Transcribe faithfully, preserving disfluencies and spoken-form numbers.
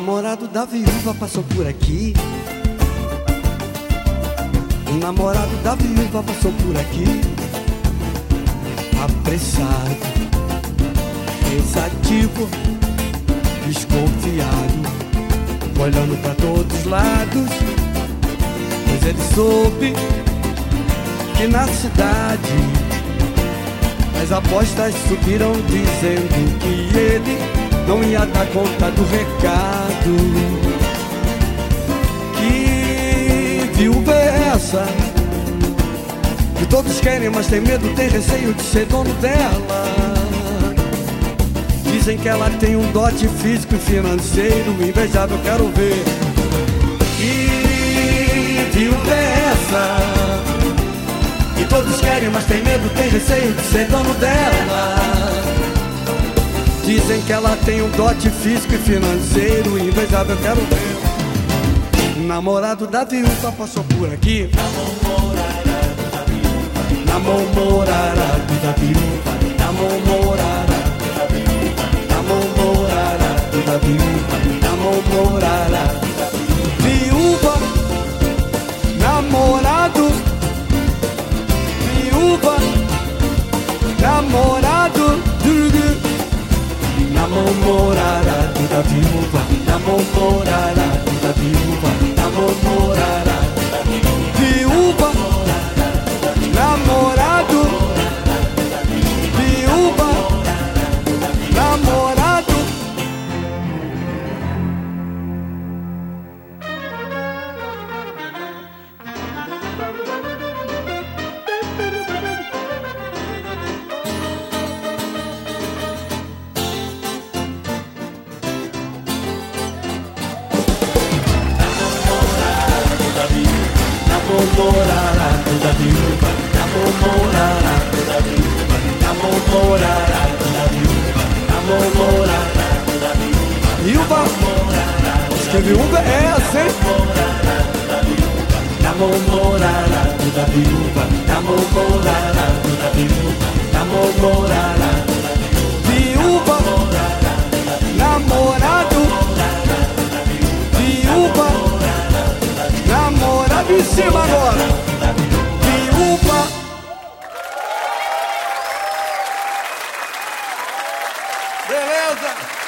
namorado da viúva passou por aqui. O namorado da viúva passou por aqui, apressado, pensativo, desconfiado, olhando pra todos os lados, pois ele soube que na cidade as apostas subiram, dizendo que ele não ia dar conta do recado. Que viúva é essa que todos querem, mas tem medo, tem receio de ser dono dela? Dizem que ela tem um dote físico e financeiro invejável, quero ver. Que viúva é essa que todos querem, mas tem medo, tem receio de ser dono dela? Dizem que ela tem um dote físico e financeiro invejável, quero ver. O namorado da viúva passou por aqui. Namorado da viúva, namorado da viúva, namorado da viúva, namorado da viúva, namorado, viúva, namorado, namorado da viúva, namorado da viúva, namorado da viúva, namorado, viúva, namorado. Namorado da viúva, namorado da viúva, namorado da viúva, namorado da viúva, viúva, diz que viúva é essa, hein? Namorado da viúva, namorado da viúva, namorado da viúva, namorado, viúva, namorado em cima agora, viúva. Beleza?